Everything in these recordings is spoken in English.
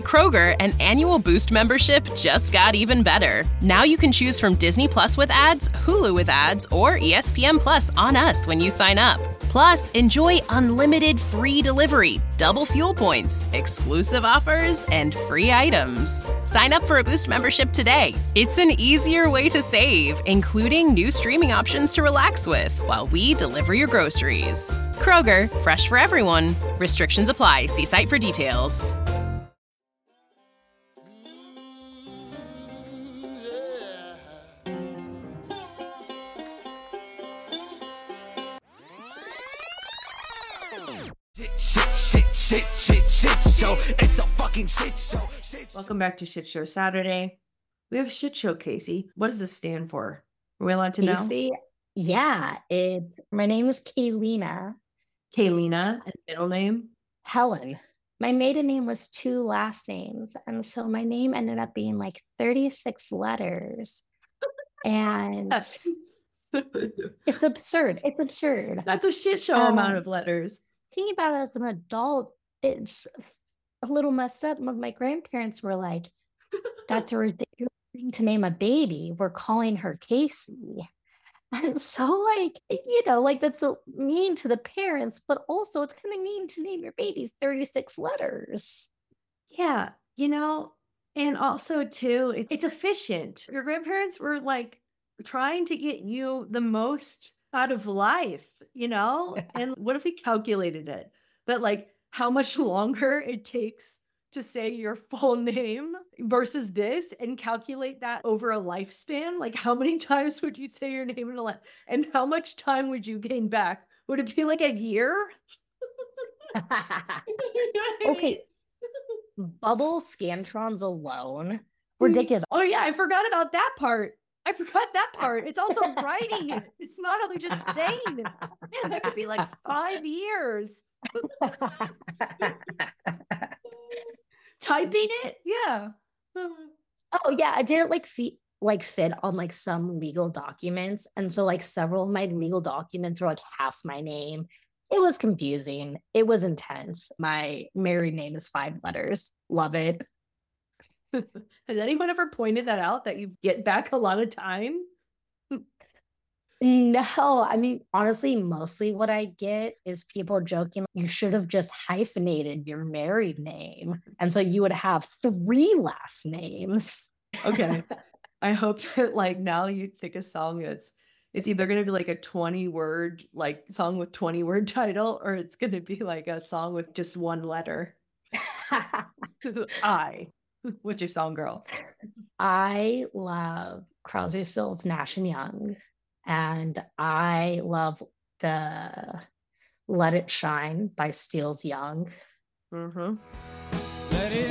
Kroger, an annual Boost membership just got even better. Now you can choose from Disney Plus with ads, Hulu with ads, or ESPN Plus on us when you sign up. Plus, enjoy unlimited free delivery, double fuel points, exclusive offers, and free items. Sign up for a Boost membership today. It's an easier way to save, including new streaming options to relax with while we deliver your groceries. Kroger, fresh for everyone. Restrictions apply. See site for details. Shit show. It's a fucking shit show. Welcome back to Shit Show Saturday. We have Shit Show, Casey. What does this stand for? Are we allowed to Casey? know? Yeah, my name is Kaylina. Kaylina, and middle name? Helen. My maiden name was 2 last names, and so my name ended up being like 36 letters. And it's absurd. It's absurd. That's a shit show amount of letters. Thinking about it as an adult, it's a little messed up. My grandparents were like, that's a ridiculous thing to name a baby. We're calling her Casey. And so, that's mean to the parents, but also it's kind of mean to name your babies 36 letters. Yeah, and also, too, it's efficient. Your grandparents were, trying to get you the most out of life, And what if we calculated it? That, how much longer it takes to say your full name versus this, and calculate that over a lifespan? How many times would you say your name in a life, and how much time would you gain back? Would it be a year? Okay. Bubble scantrons alone, ridiculous. Oh yeah, I forgot about that part. It's also writing. It's not only just saying. Man, that could be 5 years. Typing it? Yeah. Oh yeah, I didn't fit on some legal documents, and so several of my legal documents were half my name. It was confusing. It was intense. My married name is 5 letters. Love it. Has anyone ever pointed that out, that you get back a lot of time? No, I mean, honestly, mostly what I get is people joking, you should have just hyphenated your married name. And so you would have 3 last names. Okay. I hope that now you pick a song it's either going to be a 20-word song with 20-word title, or it's going to be a song with just 1 letter. What's your song, girl? I love Crosby, Stills, Nash and Young, and I love the Let It Shine by Steels Young. Mm-hmm. Let it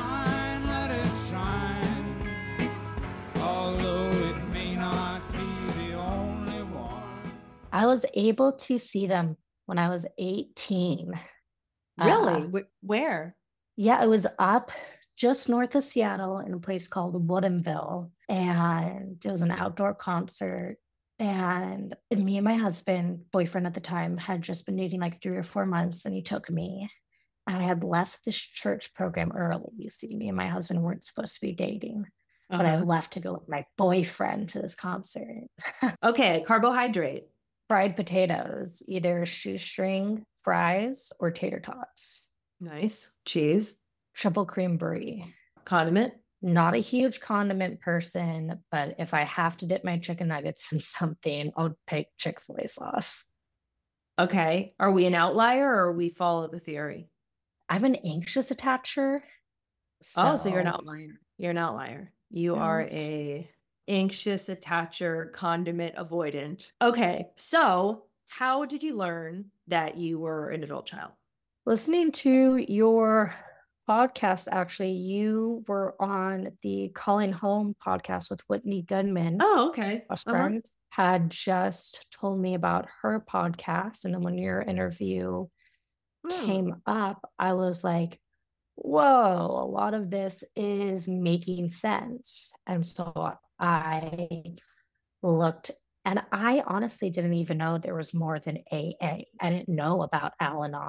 shine, although it may not be the only one. I was able to see them when I was 18. Really? Where? Yeah, it was up just north of Seattle in a place called Woodinville, and it was an outdoor concert. And me and my husband, boyfriend at the time, had just been dating 3 or 4 months, and he took me. And I had left this church program early. You see, me and my husband weren't supposed to be dating, but I left to go with my boyfriend to this concert. Okay, carbohydrate. Fried potatoes, either shoestring fries or tater tots. Nice. Cheese. Triple cream brie. Condiment. Not a huge condiment person, but if I have to dip my chicken nuggets in something, I'll pick Chick-fil-A sauce. Okay. Are we an outlier, or we follow the theory? I'm an anxious attacher. So you're an outlier. You're an outlier. You are a anxious attacher, condiment avoidant. Okay. So how did you learn that you were an adult child? Listening to your podcast, actually, you were on the Calling Home podcast with Whitney Goodman. Oh, okay. A friend had just told me about her podcast, and then when your interview came up, I was like, whoa, a lot of this is making sense. And so I looked, and I honestly didn't even know there was more than AA. I didn't know about Al-Anon.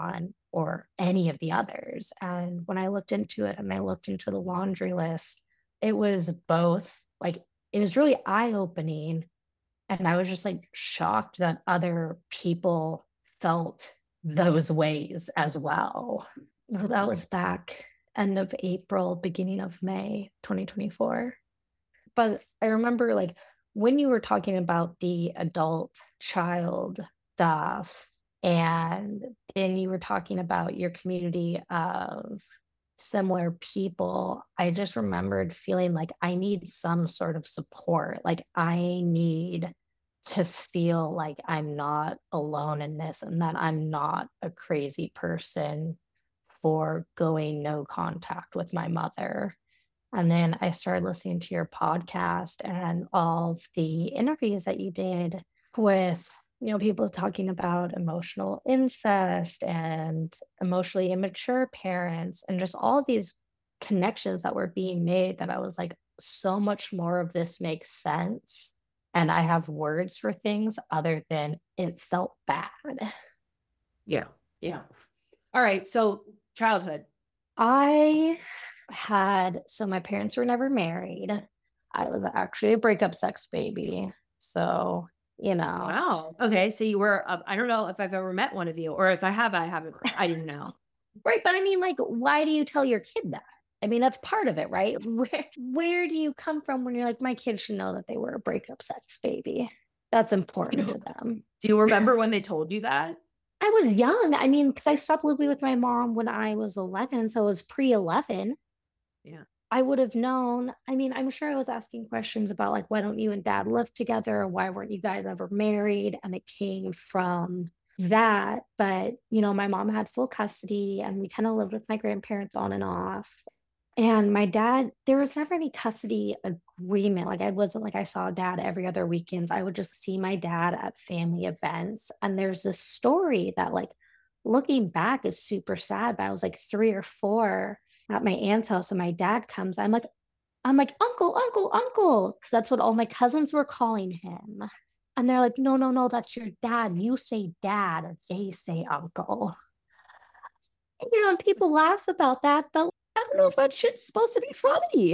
or any of the others. And when I looked into it and I looked into the laundry list, it was both like, it was really eye opening. And I was just like shocked that other people felt those ways as well. That was back end of April, beginning of May 2024. But I remember like when you were talking about the adult child stuff, and then you were talking about your community of similar people, I just remembered feeling like I need some sort of support. Like I need to feel like I'm not alone in this and that I'm not a crazy person for going no contact with my mother. And then I started listening to your podcast and all of the interviews that you did with, people talking about emotional incest and emotionally immature parents and just all of these connections that were being made, that I was like, so much more of this makes sense. And I have words for things other than it felt bad. Yeah. Yeah. All right. So childhood. So my parents were never married. I was actually a breakup sex baby. So, Wow. Okay. So you were, I don't know if I've ever met one of you, or if I have, I didn't know. Right. But I mean, like, why do you tell your kid that? I mean, that's part of it, right? Where do you come from when you're like, my kid should know that they were a breakup sex baby? That's important to them. Do you remember when they told you that? I was young. I mean, because I stopped living with my mom when I was 11. So it was pre-11. Yeah. I would have known. I mean, I'm sure I was asking questions about like, why don't you and dad live together? Why weren't you guys ever married? And it came from that. But, my mom had full custody and we kind of lived with my grandparents on and off. And my dad, there was never any custody agreement. Like I wasn't like I saw dad every other weekends. I would just see my dad at family events. And there's this story that like looking back is super sad, but I was like 3 or 4 at my aunt's house and my dad comes. I'm like, uncle, uncle, uncle. Because that's what all my cousins were calling him. And they're like, no, no, no, that's your dad. You say dad, they say uncle. And people laugh about that, but I don't know if that shit's supposed to be funny.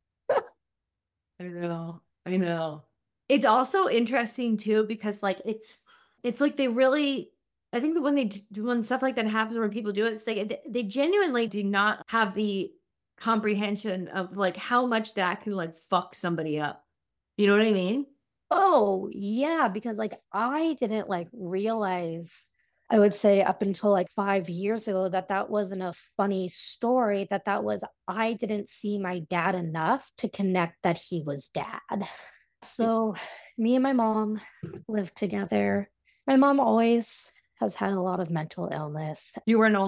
I know. It's also interesting too, because like it's like they really, I think that when stuff like that happens, when people do it, it's like they genuinely do not have the comprehension of like how much that can like fuck somebody up. You know what I mean? Oh, yeah, because like I didn't like realize, I would say up until like 5 years ago, that wasn't a funny story, that was, I didn't see my dad enough to connect that he was dad. So me and my mom lived together. My mom always has had a lot of mental illness. You were an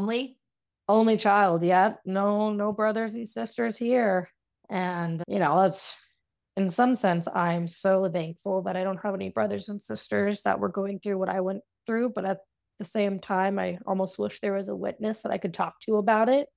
only child. Yeah. No brothers and sisters here. And, that's, in some sense, I'm so thankful that I don't have any brothers and sisters that were going through what I went through. But at the same time, I almost wish there was a witness that I could talk to about it.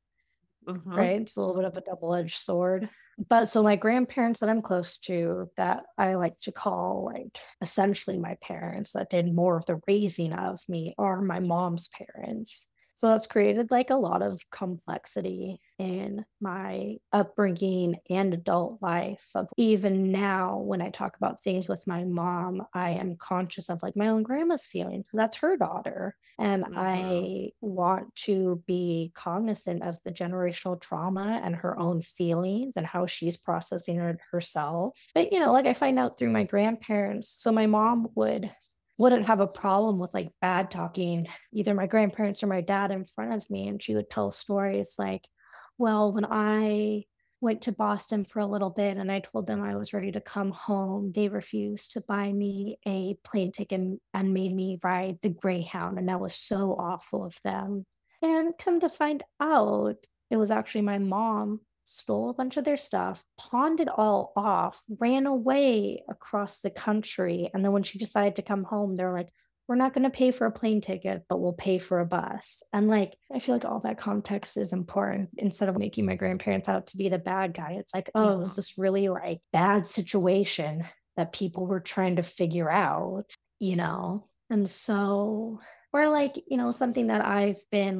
Right? It's a little bit of a double-edged sword. But so my grandparents that I'm close to, that I like to call like essentially my parents that did more of the raising of me, are my mom's parents. So that's created like a lot of complexity in my upbringing and adult life. Of even now, when I talk about things with my mom, I am conscious of like my own grandma's feelings. That's her daughter. And I want to be cognizant of the generational trauma and her own feelings and how she's processing it herself. But, like I find out through my grandparents. So my mom wouldn't have a problem with like bad talking either my grandparents or my dad in front of me. And she would tell stories like, well, when I went to Boston for a little bit and I told them I was ready to come home, they refused to buy me a plane ticket and made me ride the Greyhound. And that was so awful of them. And come to find out, it was actually my mom stole a bunch of their stuff, pawned it all off, ran away across the country. And then when she decided to come home, they're like, we're not going to pay for a plane ticket, but we'll pay for a bus. And like, I feel like all that context is important. Instead of making my grandparents out to be the bad guy, it's like, oh, it was this really like bad situation that people were trying to figure out, And so, or like, something that I've been like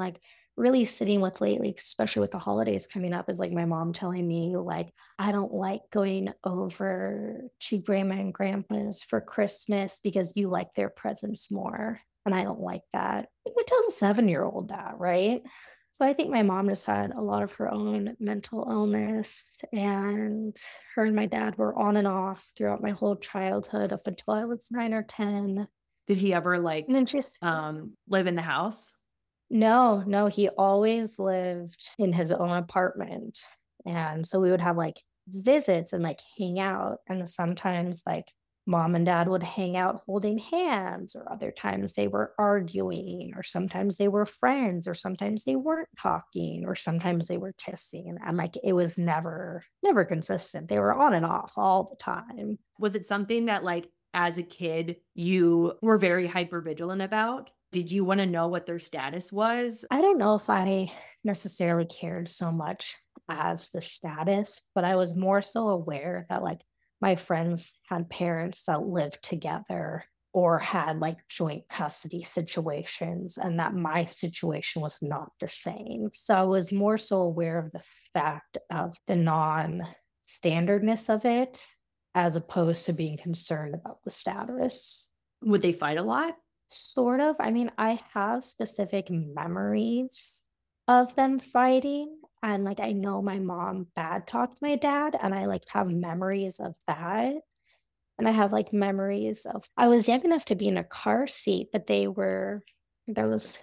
really sitting with lately, especially with the holidays coming up, is like my mom telling me, like, I don't like going over to grandma and grandpa's for Christmas because you like their presents more. And I don't like that. Who tells a 7-year-old that, right? So I think my mom just had a lot of her own mental illness, and her and my dad were on and off throughout my whole childhood up until I was 9 or 10. Did he ever like And then she's live in the house? no, he always lived in his own apartment. And so we would have like visits and like hang out. And sometimes like mom and dad would hang out holding hands, or other times they were arguing, or sometimes they were friends, or sometimes they weren't talking, or sometimes they were kissing. And like it was never consistent. They were on and off all the time. Was it something that like as a kid you were very hyper vigilant about? Did you want to know what their status was? I don't know if I necessarily cared so much as the status, but I was more so aware that like my friends had parents that lived together or had like joint custody situations, and that my situation was not the same. So I was more so aware of the fact of the non-standardness of it, as opposed to being concerned about the status. Would they fight a lot? Sort of. I mean, I have specific memories of them fighting. And like, I know my mom bad talked my dad, and I like have memories of that. And I have like memories of, I was young enough to be in a car seat, but there was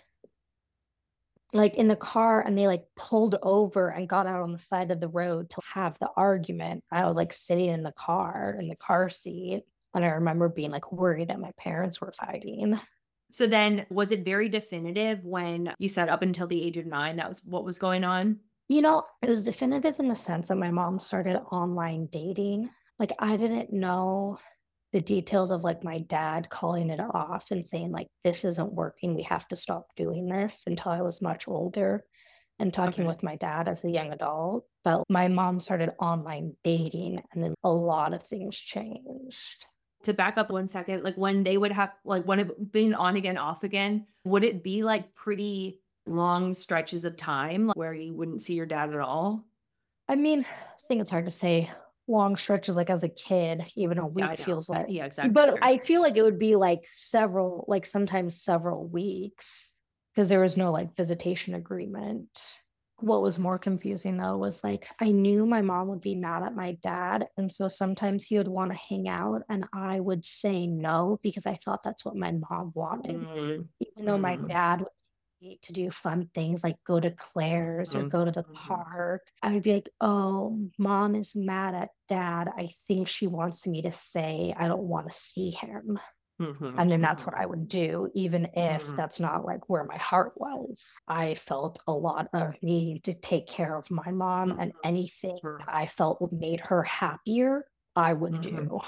like in the car, and they like pulled over and got out on the side of the road to have the argument. I was like sitting in the car seat. And I remember being like worried that my parents were fighting. So then was it very definitive when you said up until the age of 9, that was what was going on? You know, it was definitive in the sense that my mom started online dating. Like, I didn't know the details of like my dad calling it off and saying, like, this isn't working. We have to stop doing this, until I was much older and talking with my dad as a young adult. But my mom started online dating, and then a lot of things changed. To back up 1 second, like when they would have, like when it being on again, off again, would it be like pretty long stretches of time where you wouldn't see your dad at all? I mean, I think it's hard to say long stretches like as a kid, even a week feels like. Yeah, exactly. But I feel like it would be like sometimes several weeks, because there was no like visitation agreement. What was more confusing though was like I knew my mom would be mad at my dad, and so sometimes he would want to hang out and I would say no because I thought that's what my mom wanted. Even though my dad would take me to do fun things like go to Claire's or go to the park, I would be like, oh, mom is mad at dad. I think she wants me to say I don't want to see him. And then that's what I would do, even if that's not like where my heart was. I felt a lot of need to take care of my mom, and anything I felt made her happier, I would do.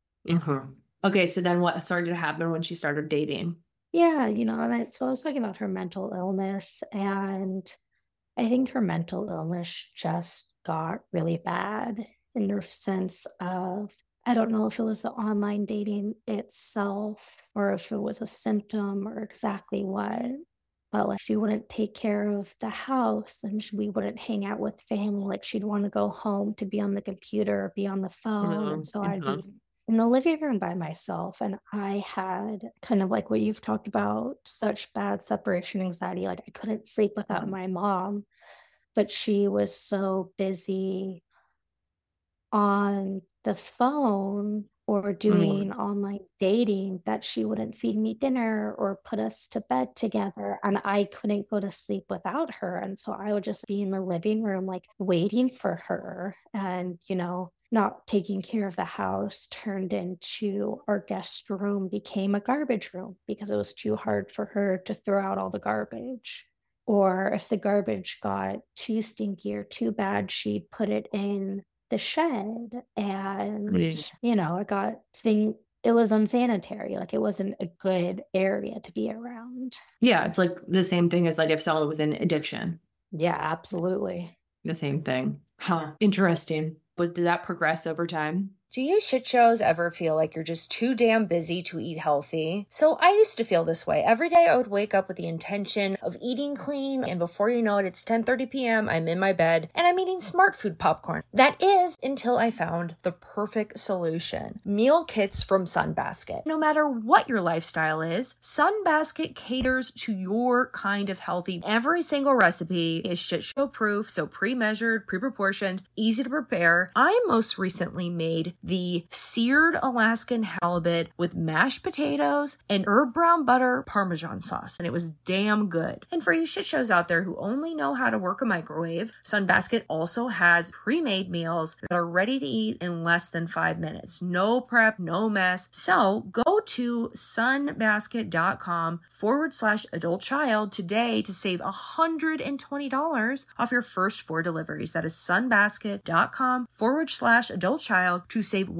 Okay, so then what started to happen when she started dating? Yeah, so I was talking about her mental illness, and I think her mental illness just got really bad in the sense of, I don't know if it was the online dating itself or if it was a symptom or exactly what, but like she wouldn't take care of the house, and we wouldn't hang out with family. Like she'd want to go home to be on the computer or be on the phone. And so I'd be in the living room by myself, and I had kind of like what you've talked about, such bad separation anxiety. Like I couldn't sleep without my mom, but she was so busy on the phone or doing online dating that she wouldn't feed me dinner or put us to bed together, and I couldn't go to sleep without her. And so I would just be in the living room like waiting for her, and not taking care of the house turned into, our guest room became a garbage room because it was too hard for her to throw out all the garbage. Or if the garbage got too stinky or too bad, she'd put it in the shed, and it was unsanitary. Like it wasn't a good area to be around. Yeah, it's like the same thing as like if someone was in addiction. Yeah, absolutely. The same thing. Huh. Interesting. But did that progress over time? Do you shit shows ever feel like you're just too damn busy to eat healthy? So I used to feel this way. Every day I would wake up with the intention of eating clean, and before you know it, it's 10:30 p.m., I'm in my bed, and I'm eating smart food popcorn. That is until I found the perfect solution. Meal kits from Sunbasket. No matter what your lifestyle is, Sunbasket caters to your kind of healthy. Every single recipe is shit show proof, so pre-measured, pre-proportioned, easy to prepare. I most recently made the seared Alaskan halibut with mashed potatoes and herb brown butter Parmesan sauce, and it was damn good. And for you shit shows out there who only know how to work a microwave, Sunbasket also has pre-made meals that are ready to eat in less than 5 minutes. No prep, no mess. So go to sunbasket.com/adult child today to save $120 off your first 4 deliveries. That is sunbasket.com/adult child to save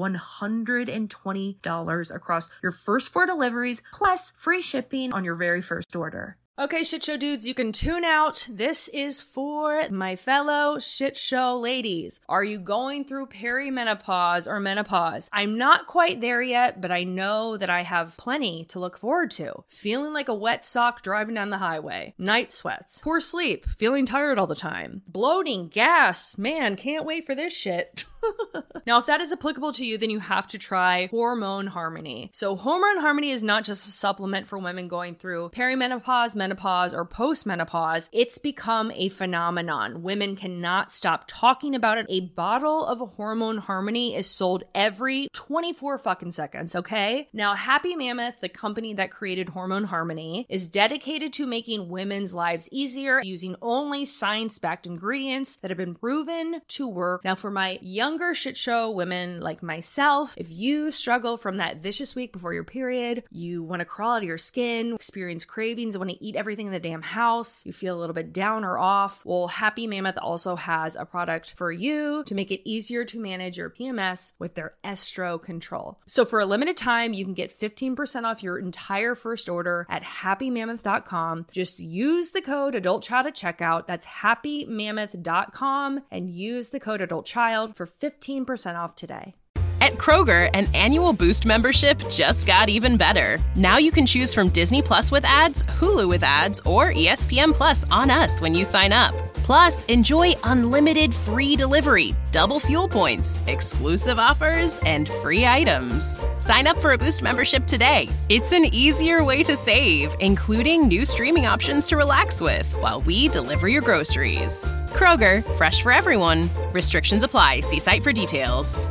$120 across your first 4 deliveries, plus free shipping on your very first order. Okay, shit show dudes, you can tune out. This is for my fellow shit show ladies. Are you going through perimenopause or menopause? I'm not quite there yet, but I know that I have plenty to look forward to. Feeling like a wet sock driving down the highway. Night sweats. Poor sleep. Feeling tired all the time. Bloating. Gas. Man, can't wait for this shit. Now, if that is applicable to you, then you have to try Hormone Harmony. So Hormone Harmony is not just a supplement for women going through perimenopause, menopause, or postmenopause. It's become a phenomenon. Women cannot stop talking about it. A bottle of Hormone Harmony is sold every 24 fucking seconds, okay? Now, Happy Mammoth, the company that created Hormone Harmony, is dedicated to making women's lives easier using only science-backed ingredients that have been proven to work. Now, for my younger shit show women like myself, if you struggle from that vicious week before your period, you want to crawl out of your skin, experience cravings, want to eat everything in the damn house, you feel a little bit down or off, well, Happy Mammoth also has a product for you to make it easier to manage your PMS with their Estro Control. So for a limited time, you can get 15% off your entire first order at happymammoth.com. Just use the code AdultChild at checkout. That's happymammoth.com and use the code AdultChild for 15% off today. At Kroger, an annual Boost membership just got even better. Now you can choose from Disney Plus with ads, Hulu with ads, or ESPN Plus on us when you sign up. Plus, enjoy unlimited free delivery, double fuel points, exclusive offers, and free items. Sign up for a Boost membership today. It's an easier way to save, including new streaming options to relax with while we deliver your groceries. Kroger, fresh for everyone. Restrictions apply. See site for details.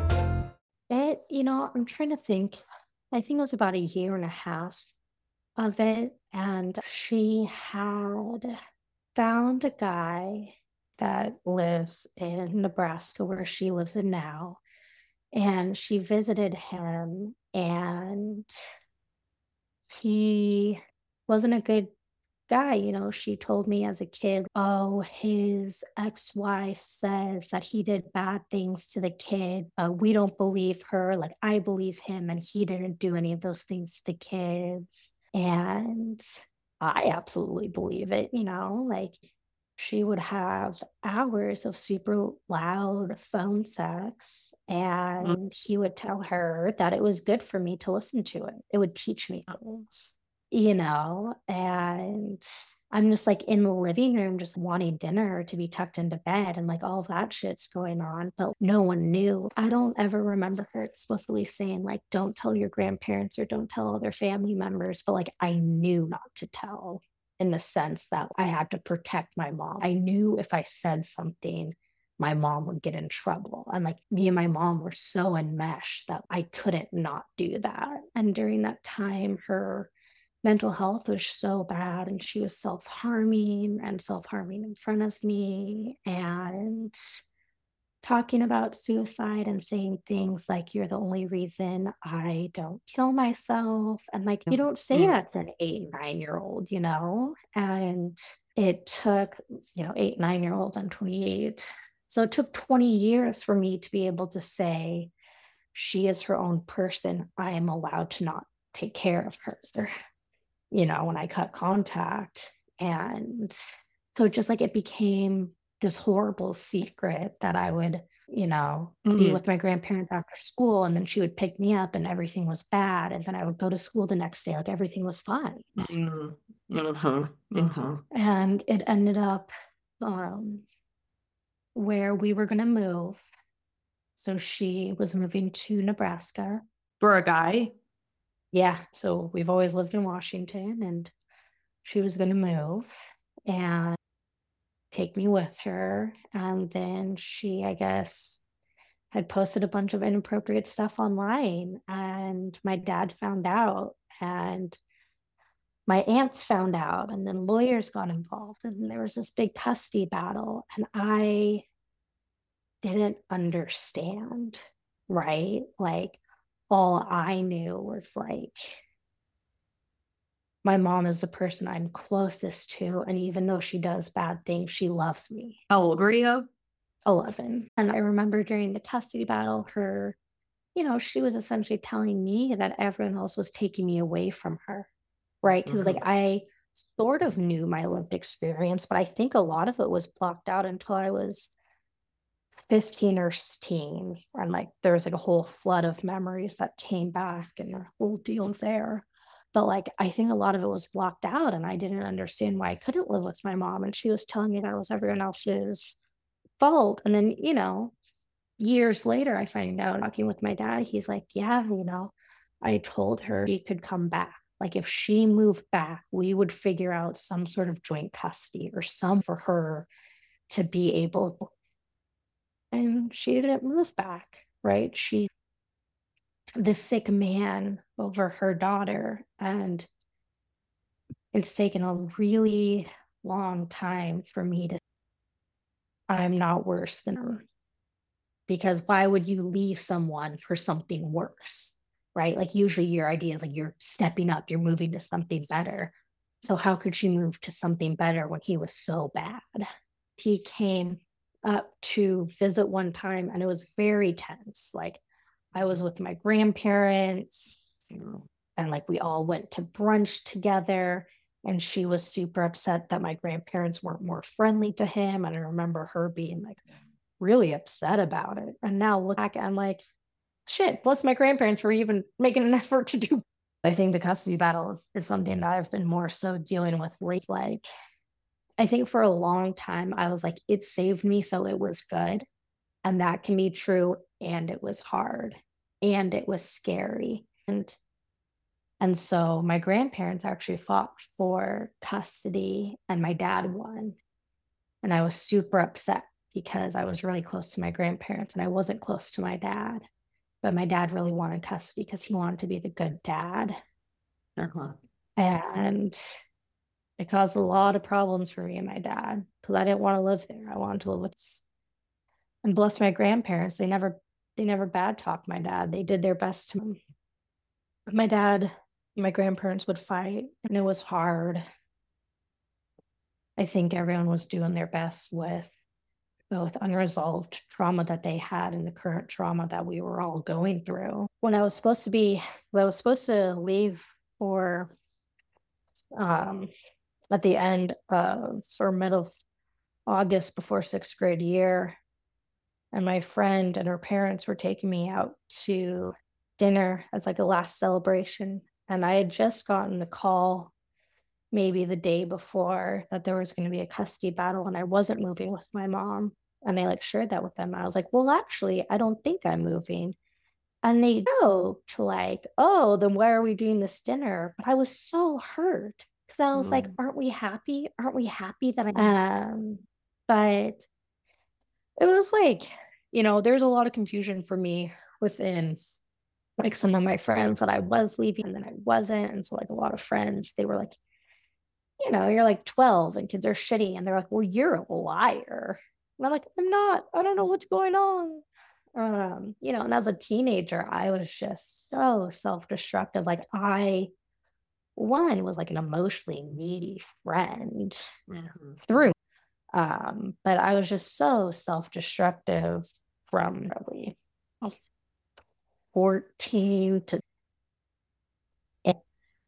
I'm trying to think. I think it was about a year and a half of it, and she had found a guy that lives in Nebraska where she lives in now, and she visited him, and he wasn't a good guy. She told me as a kid, oh, his ex-wife says that he did bad things to the kid. We don't believe her. Like, I believe him, and he didn't do any of those things to the kids. And I absolutely believe it. Like, she would have hours of super loud phone sex, and he would tell her that it was good for me to listen to it. It would teach me things. And I'm just like in the living room, just wanting dinner to be tucked into bed, and like all that shit's going on, but no one knew. I don't ever remember her explicitly saying like, don't tell your grandparents or don't tell other family members, but like I knew not to tell, in the sense that I had to protect my mom. I knew if I said something, my mom would get in trouble. And like me and my mom were so enmeshed that I couldn't not do that. And during that time, her mental health was so bad, and she was self-harming in front of me, and talking about suicide and saying things like, you're the only reason I don't kill myself. And like, you don't say that to an 8-9-year-old, and it took, 8-9-year-old, I'm 28. So it took 20 years for me to be able to say, she is her own person. I am allowed to not take care of her. When I cut contact. And so just like it became this horrible secret that I would, be Mhm. with my grandparents after school, and then she would pick me up and everything was bad. And then I would go to school the next day, like everything was fine. Mhm. Mhm. Mhm. And it ended up where we were going to move. So she was moving to Nebraska. For a guy? Yeah. So we've always lived in Washington, and she was going to move and take me with her. And then she, I guess, had posted a bunch of inappropriate stuff online, and my dad found out, and my aunts found out, and then lawyers got involved, and there was this big custody battle, and I didn't understand, right? Like, all I knew was like, my mom is the person I'm closest to, and even though she does bad things, she loves me. How old were you? 11. And I remember during the custody battle, she was essentially telling me that everyone else was taking me away from her, right? Because like Mhm. I sort of knew my lived experience, but I think a lot of it was blocked out until I was 15 or 16. And like there was like a whole flood of memories that came back and the whole deal there. But like I think a lot of it was blocked out, and I didn't understand why I couldn't live with my mom. And she was telling me that it was everyone else's fault. And then, years later, I find out talking with my dad, he's like, yeah, I told her she could come back. Like if she moved back, we would figure out some sort of joint custody or some for her to be able. And she didn't move back, right? This sick man over her daughter. And it's taken a really long time for me to, I'm not worse than her. Because why would you leave someone for something worse, right? Like usually your idea is like you're stepping up, you're moving to something better. So how could she move to something better when he was so bad? He came up to visit one time, and it was very tense. Like I was with my grandparents, and like we all went to brunch together, and she was super upset that my grandparents weren't more friendly to him. And I remember her being like really upset about it. And now look back, I'm like, shit, bless my grandparents for even making an effort to do. I think the custody battle is something that I've been more so dealing with late. Like, I think for a long time, I was like, it saved me, so it was good. And that can be true. And it was hard and it was scary. And so my grandparents actually fought for custody, and my dad won. And I was super upset because I was really close to my grandparents and I wasn't close to my dad. But my dad really wanted custody because he wanted to be the good dad. Uh-huh. And it caused a lot of problems for me and my dad because I didn't want to live there. I wanted to live with, and bless my grandparents. They never bad talked my dad. They did their best to him. My dad, my grandparents would fight, and it was hard. I think everyone was doing their best with both unresolved trauma that they had and the current trauma that we were all going through. When I was supposed to leave for at the end of sort of middle of August before sixth grade year, and my friend and her parents were taking me out to dinner as like a last celebration. And I had just gotten the call maybe the day before that there was going to be a custody battle and I wasn't moving with my mom. And I like shared that with them. I was like, well, actually, I don't think I'm moving. And they joked like, oh, then why are we doing this dinner? But I was so hurt because I was like, aren't we happy? Aren't we happy that but it was like, there's a lot of confusion for me within like some of my friends that I was leaving and then I wasn't. And so like a lot of friends, they were like, you're like 12 and kids are shitty. And they're like, well, you're a liar. And I'm like, I'm not. I don't know what's going on. And as a teenager, I was just so self-destructive. Like one was like an emotionally needy friend through. But I was just so self-destructive from probably 14 to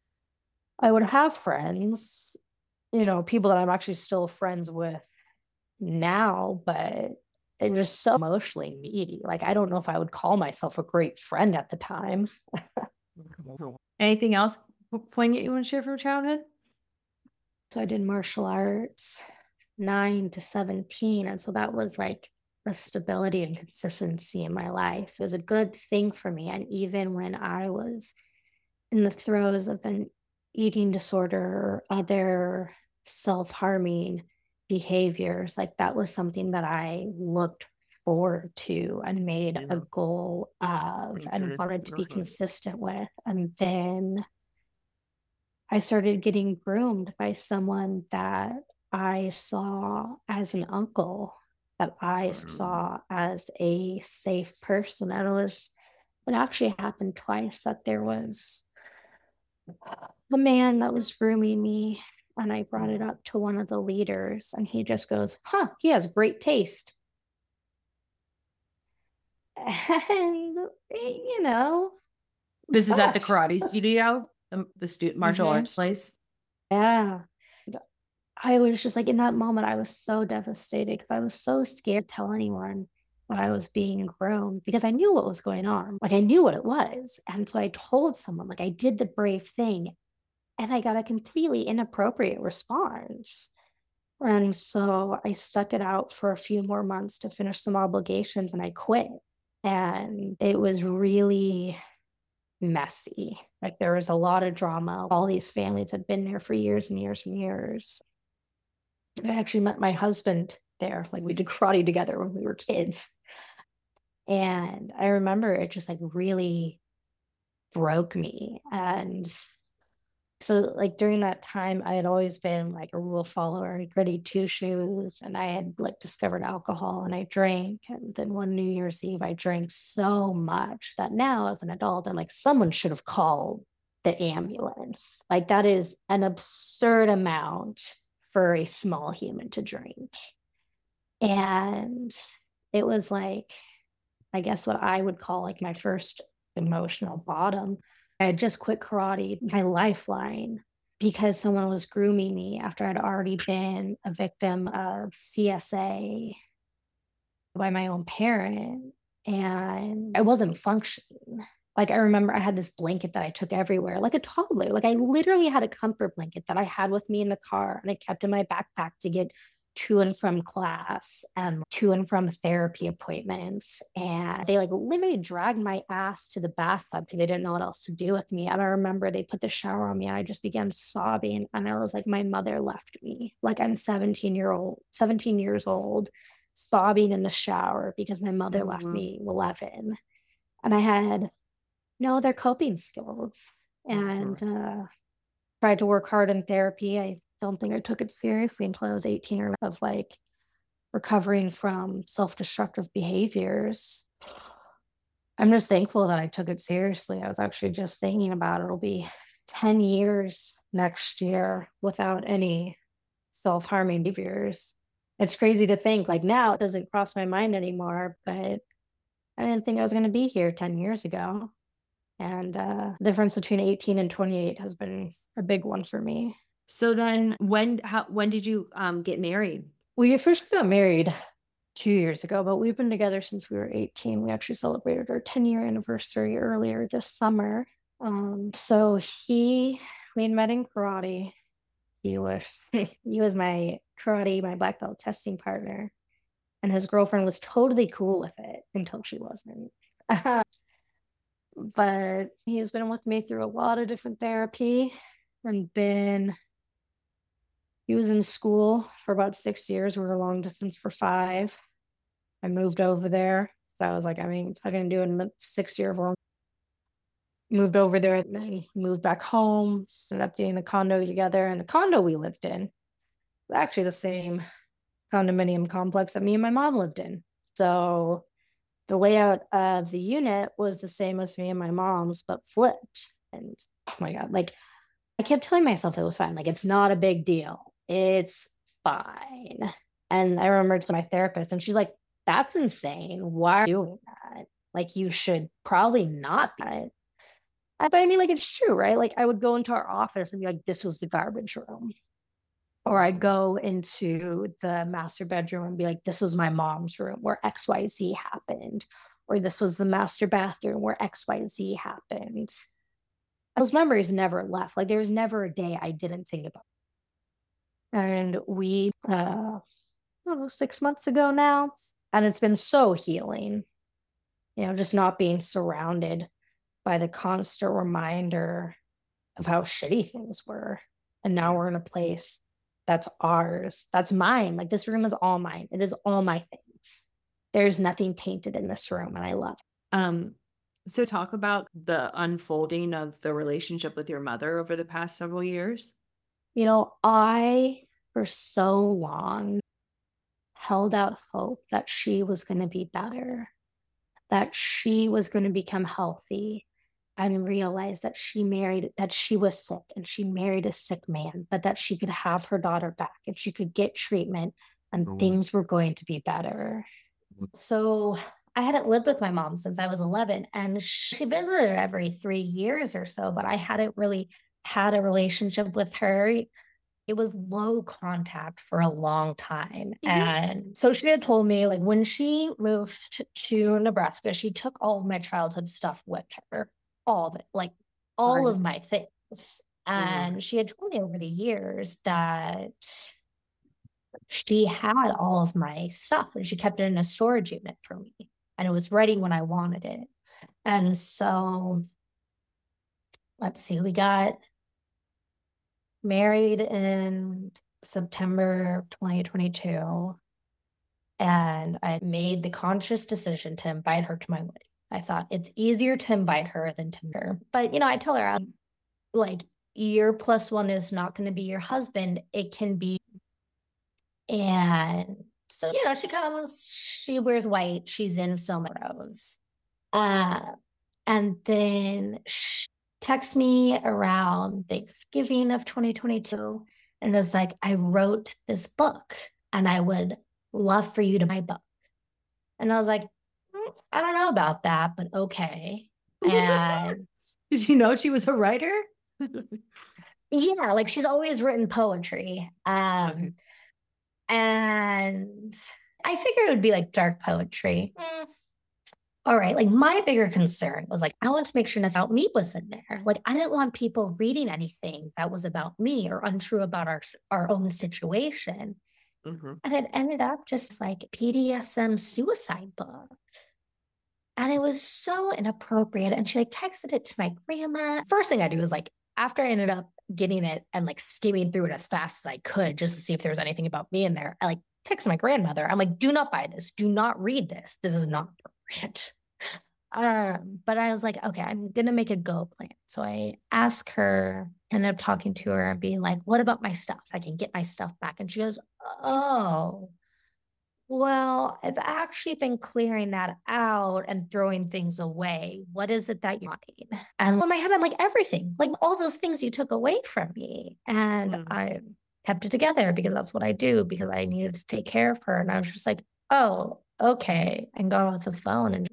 I would have friends, people that I'm actually still friends with now, but it was so emotionally needy. Like, I don't know if I would call myself a great friend at the time. Anything else poignant you want to share from childhood? So I did martial arts 9 to 17. And so that was like a stability and consistency in my life. It was a good thing for me. And even when I was in the throes of an eating disorder or other self-harming behaviors, like that was something that I looked forward to and made a goal of and wanted to be consistent with. And then I started getting groomed by someone that I saw as an uncle, that I saw as a safe person. And it actually happened twice that there was a man that was grooming me, and I brought it up to one of the leaders, and he just goes, "Huh, he has great taste." And, This is at the sucks. karate studio, the student martial arts place. Yeah. I was just like, in that moment, I was so devastated because I was so scared to tell anyone that I was being groomed because I knew what was going on. Like, I knew what it was. And so I told someone, like, I did the brave thing, and I got a completely inappropriate response. And so I stuck it out for a few more months to finish some obligations, and I quit. And it was really messy. Like, there was a lot of drama. All these families had been there for years and years and years. I actually met my husband there. Like, we did karate together when we were kids. And I remember it just like really broke me. And so, like, during that time, I had always been like a rule follower. I gritty two shoes, and I had like discovered alcohol, and I drank. And then one New Year's Eve, I drank so much that now, as an adult, I'm like, someone should have called the ambulance. Like, that is an absurd amount for a small human to drink. And it was like, I guess what I would call like my first emotional bottom. I had just quit karate, my lifeline, because someone was grooming me after I'd already been a victim of CSA by my own parent. And I wasn't functioning. Like, I remember I had this blanket that I took everywhere, like a toddler. Like, I literally had a comfort blanket that I had with me in the car, and I kept in my backpack to get to and from class and to and from therapy appointments. And they like literally dragged my ass to the bathtub because they didn't know what else to do with me. And I remember they put the shower on me, and I just began sobbing. And I was like, my mother left me. Like, I'm 17 years old, sobbing in the shower because my mother left me 11. And I had no other coping skills, and tried to work hard in therapy. I don't think I took it seriously until I was 18, or of like recovering from self-destructive behaviors. I'm just thankful that I took it seriously. I was actually just thinking about it. It'll be 10 years next year without any self-harming behaviors. It's crazy to think, like, now it doesn't cross my mind anymore, but I didn't think I was going to be here 10 years ago. And the difference between 18 and 28 has been a big one for me. So then when did you get married? We officially got married 2 years ago, but we've been together since we were 18. We actually celebrated our 10-year anniversary earlier this summer. We met in karate. He was my karate, my black belt testing partner. And his girlfriend was totally cool with it until she wasn't. But he's been with me through a lot of different therapy, and he was in school for about 6 years. We were long distance for 5. I moved over there. So I was like, I mean, if I can do it in 6 years long. Moved over there, and then moved back home, ended up getting the condo together. And the condo we lived in was actually the same condominium complex that me and my mom lived in. So the layout of the unit was the same as me and my mom's, but flipped. And oh my God, like, I kept telling myself it was fine. Like, it's not a big deal. It's fine. And I remember to my therapist, and she's like, that's insane. Why are you doing that? Like, you should probably not do it. But I mean, like, it's true, right? Like, I would go into our office and be like, this was the garbage room. Or I'd go into the master bedroom and be like, this was my mom's room where XYZ happened. Or this was the master bathroom where XYZ happened. Those memories never left. Like there was never a day I didn't think about it. And we, I don't know, 6 months ago now, and it's been so healing, just not being surrounded by the constant reminder of how shitty things were. And now we're in a place that's ours, that's mine. Like this room is all mine. It is all my things. There's nothing tainted in this room, and I love it. So talk about the unfolding of the relationship with your mother over the past several years. I, for so long, held out hope that she was going to be better, that she was going to become healthy, and realized that that she was sick and she married a sick man, but that she could have her daughter back and she could get treatment and things were going to be better. So I hadn't lived with my mom since I was 11, and she visited every 3 years or so, but I hadn't really had a relationship with her. It was low contact for a long time. Mm-hmm. And so she had told me, like, when she moved to Nebraska, she took all of my childhood stuff with her, all of it, like all of my things. And she had told me over the years that she had all of my stuff and she kept it in a storage unit for me, and it was ready when I wanted it. And so, let's see, we got married in September 2022, and I made the conscious decision to invite her to my wedding. I thought it's easier to invite her than to her. But, I tell her, like, your plus one is not going to be your husband. It can be. And so, she comes, she wears white, she's in so many rows. And then she texts me around Thanksgiving of 2022 and was like, I wrote this book and I would love for you to buy my book. And I was like, I don't know about that, but okay. And did you know she was a writer? Yeah, like she's always written poetry. Okay. And I figured it would be like dark poetry. All right, like my bigger concern was like, I want to make sure nothing about me was in there. Like I didn't want people reading anything that was about me or untrue about our own situation. Mm-hmm. And it ended up just like BDSM suicide book. And it was so inappropriate. And she like texted it to my grandma. First thing I do is like, after I ended up getting it and like skimming through it as fast as I could just to see if there was anything about me in there, I like texted my grandmother. I'm like, do not buy this. Do not read this. This is not appropriate. But I was like, okay, I'm going to make a go plan. So I asked her, ended up talking to her and being like, what about my stuff? I can get my stuff back. And she goes, oh, well, I've actually been clearing that out and throwing things away. What is it that you're wanting? And in my head, I'm like, everything, like all those things you took away from me. And I kept it together because that's what I do, because I needed to take care of her. And I was just like, oh, okay. And got off the phone and,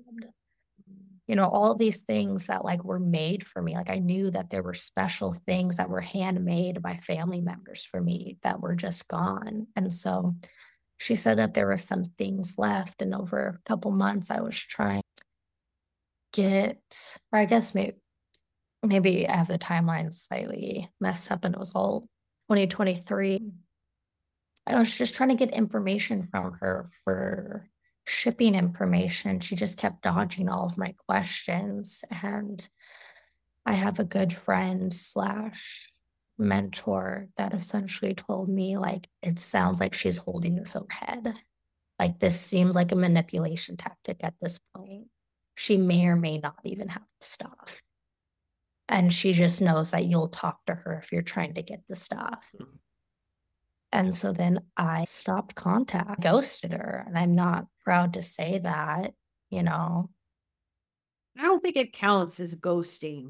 all these things that like were made for me. Like I knew that there were special things that were handmade by family members for me that were just gone. And so she said that there were some things left, and over a couple months I was trying to get, or I guess maybe I have the timeline slightly messed up and it was all 2023. I was just trying to get information from her for shipping information. She just kept dodging all of my questions. And I have a good friend / mentor that essentially told me, like, it sounds like she's holding this overhead. Like, this seems like a manipulation tactic at this point. She may or may not even have the stuff. And she just knows that you'll talk to her if you're trying to get the stuff. And so then I stopped contact, ghosted her. And I'm not proud to say that, I don't think it counts as ghosting.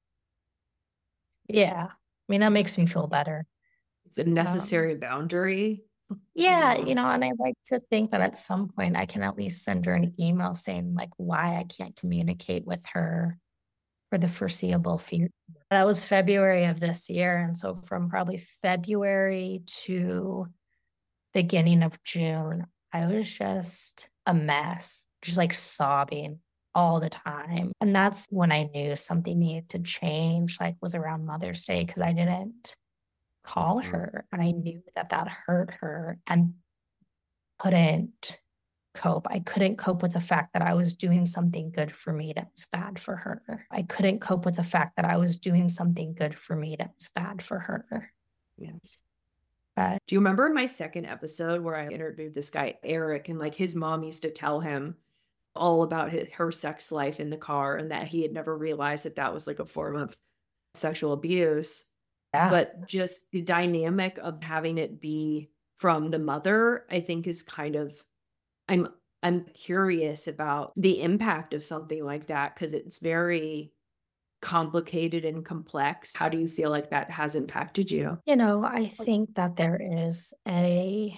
Yeah. I mean, that makes me feel better. It's a necessary boundary. Yeah, and I like to think that at some point I can at least send her an email saying like why I can't communicate with her for the foreseeable future. That was February of this year. And so from probably February to beginning of June, I was just a mess, just like sobbing all the time. And that's when I knew something needed to change, like was around Mother's Day, because I didn't call her and I knew that that hurt her and couldn't cope. I couldn't cope with the fact that I was doing something good for me that was bad for her. I couldn't cope with the fact that I was doing something good for me that was bad for her. Yeah. But Do you remember in my second episode where I interviewed this guy, Eric, and like his mom used to tell him all about her sex life in the car and that he had never realized that that was like a form of sexual abuse. yeah, But just the dynamic of having it be from the mother, I think is kind of, I'm curious about the impact of something like that because it's very complicated and complex. How do you feel like that has impacted you? you know, I think that there is a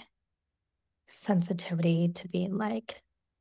sensitivity to being like,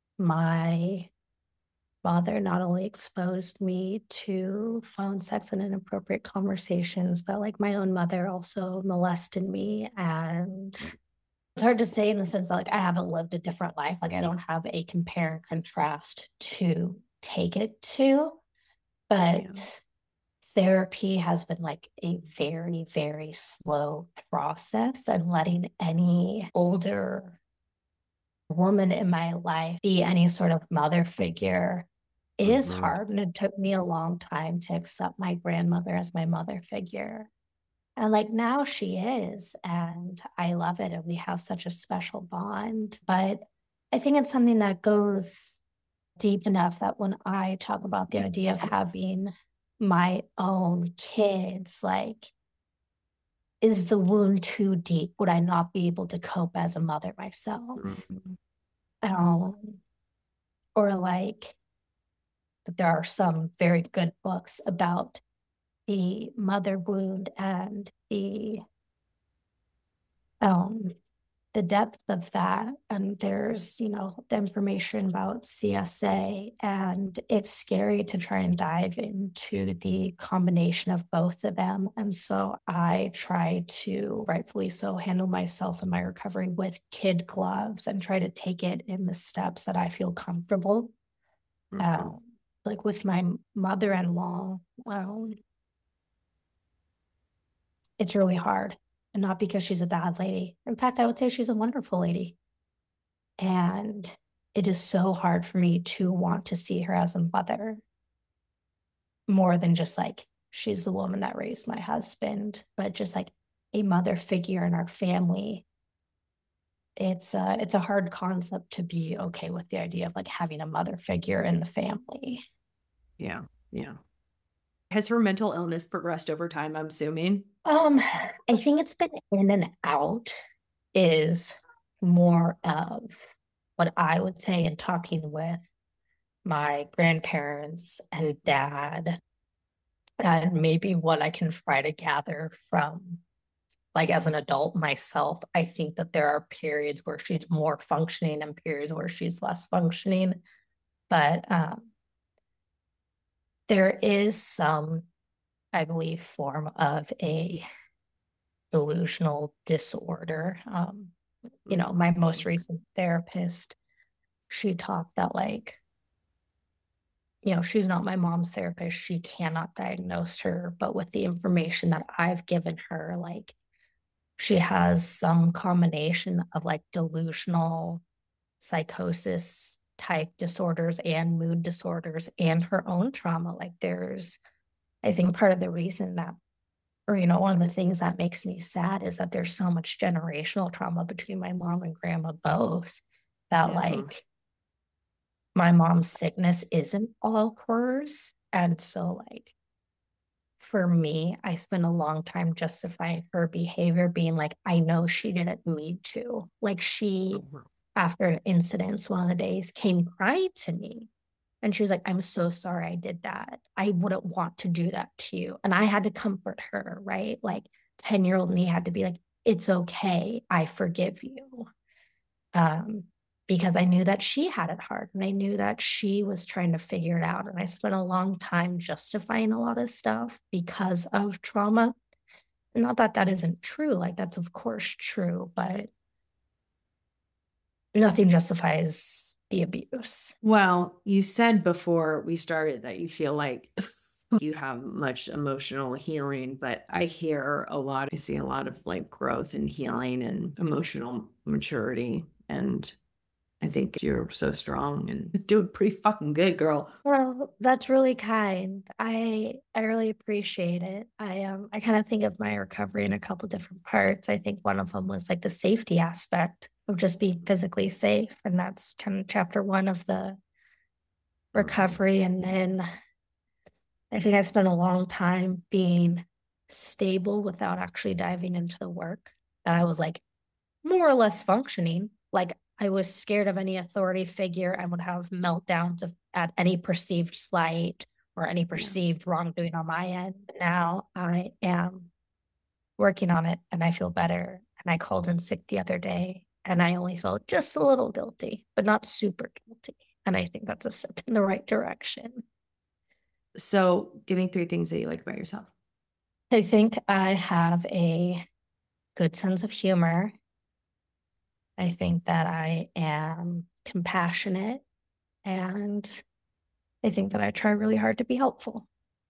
my father not only exposed me to phone sex and inappropriate conversations, but like my own mother also molested me. And it's hard to say in the sense that like I haven't lived a different life. Like I don't have a compare and contrast to take it to, but Yeah. therapy has been like a very, very slow process, and letting any older woman in my life be any sort of mother figure is hard. And it took me a long time to accept my grandmother as my mother figure. And like now she is, and I love it. And we have such a special bond. But I think it's something that goes deep enough that when I talk about the idea of having my own kids, like, is the wound too deep? Would I not be able to cope as a mother myself? Or like, but there are some very good books about the mother wound and the depth of that. And there's, you know, the information about CSA, and it's scary to try and dive into the combination of both of them. And so I try to, rightfully so, handle myself in my recovery with kid gloves and try to take it in the steps that I feel comfortable. Like with my mother-in-law, it's really hard. And not because she's a bad lady. In fact, I would say she's a wonderful lady. And it is so hard for me to want to see her as a mother more than just like, she's the woman that raised my husband, but just like a mother figure in our family. It's a hard concept to be okay with the idea of like having a mother figure in the family. Yeah. Has her mental illness progressed over time, I'm assuming? I think it's been in and out is more of what I would say in talking with my grandparents and dad, and maybe what I can try to gather from like as an adult myself. I think that there are periods where she's more functioning and periods where she's less functioning. But there is some, I believe, form of a delusional disorder. You know, my most recent therapist, she talked that like, you know, she's not my mom's therapist. She cannot diagnose her, but with the information that I've given her, like she has some combination of like delusional psychosis type disorders and mood disorders and her own trauma. Like there's, I think part of the reason that, or, you know, one of the things that makes me sad is that there's so much generational trauma between my mom and grandma both, that like my mom's sickness isn't all hers. And so like, for me, I spent a long time justifying her behavior, being like, I know she didn't mean to. Like she, after incidents, one of the days came crying to me. And she was like, I'm so sorry I did that. I wouldn't want to do that to you. And I had to comfort her, right? Like 10-year-old me had to be like, it's okay. I forgive you. because I knew that she had it hard and I knew that she was trying to figure it out. And I spent a long time justifying a lot of stuff because of trauma. Not that that isn't true, like that's of course true, but nothing justifies the abuse. Well, you said before we started that you feel like you have much emotional healing, but I hear a lot, I see a lot of like growth and healing and emotional maturity. And I think you're so strong and doing pretty fucking good, girl. Well, that's really kind. I really appreciate it. I kind of think of my recovery in a couple different parts. I think one of them was like the safety aspect of just being physically safe, and that's kind of chapter 1 of the recovery. And then I think I spent a long time being stable without actually diving into the work, that I was like more or less functioning. Like I was scared of any authority figure. I would have meltdowns at any perceived slight or any perceived wrongdoing on my end. Now I am working on it and I feel better. And I called in sick the other day and I only felt just a little guilty, but not super guilty. And I think that's a step in the right direction. So give me 3 things that you like about yourself. I think I have a good sense of humor. I think that I am compassionate, and I think that I try really hard to be helpful.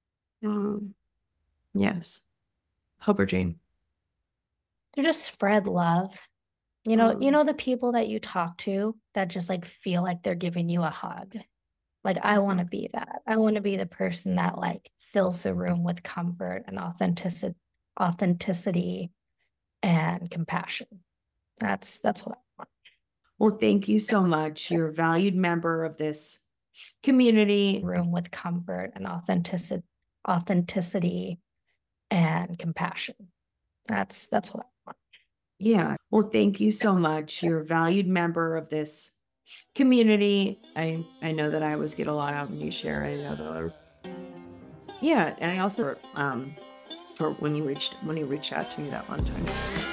Yes. Hope or dream? To just spread love. You know the people that you talk to that just like feel like they're giving you a hug. Like I want to be that. I want to be the person that like fills the room with comfort and authenticity and compassion. That's what I want. Well, thank you so much. You're a valued member of this community. Room with comfort and authenticity and compassion. That's what I want. Yeah. Well, thank you so much. You're a valued member of this community. I know that I always get a lot out when you share. I know that. Yeah, and I also for when you reached out to me that one time.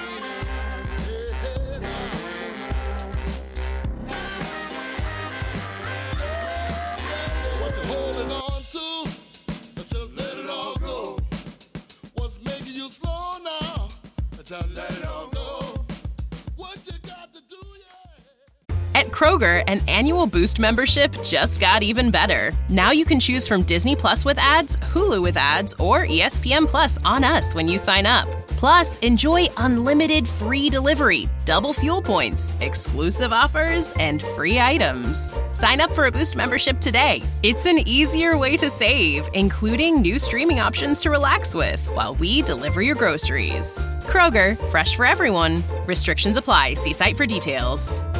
What you holding on to? Just let it all go. What's making you slow now? Just let it all go. What you got to do, yeah. At Kroger, an annual Boost membership just got even better. Now you can choose from Disney Plus with ads, Hulu with ads, or ESPN Plus on us when you sign up. Plus, enjoy unlimited free delivery, double fuel points, exclusive offers, and free items. Sign up for a Boost membership today. It's an easier way to save, including new streaming options to relax with while we deliver your groceries. Kroger, fresh for everyone. Restrictions apply. See site for details.